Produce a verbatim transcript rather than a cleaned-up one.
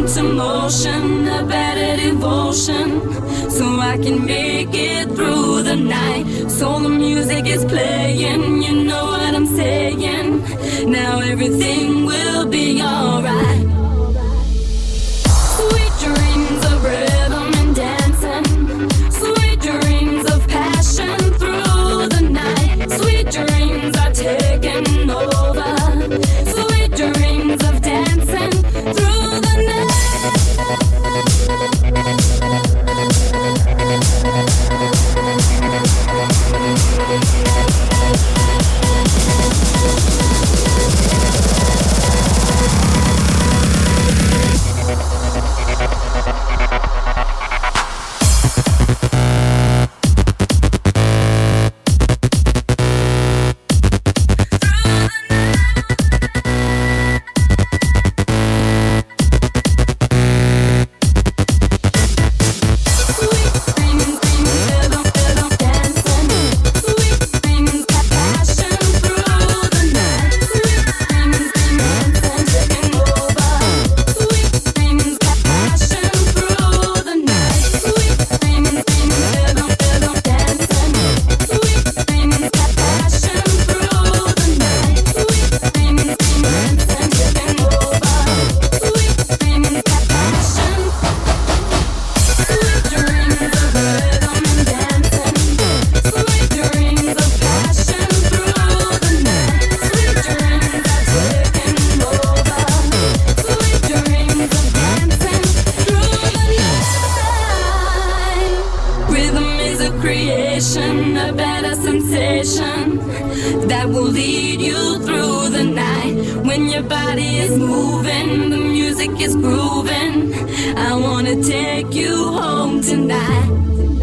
into motion, a better devotion, so I can make it through the night. So the music is playing, you know what I'm saying. Now everything will be alright. Sweet dreams of rhythm and dancing, sweet dreams of passion through the night. Sweet dreams are taking over, sweet dreams of dancing through the night. A better sensation that will lead you through the night. When your body is moving, the music is grooving. I wanna take you home tonight.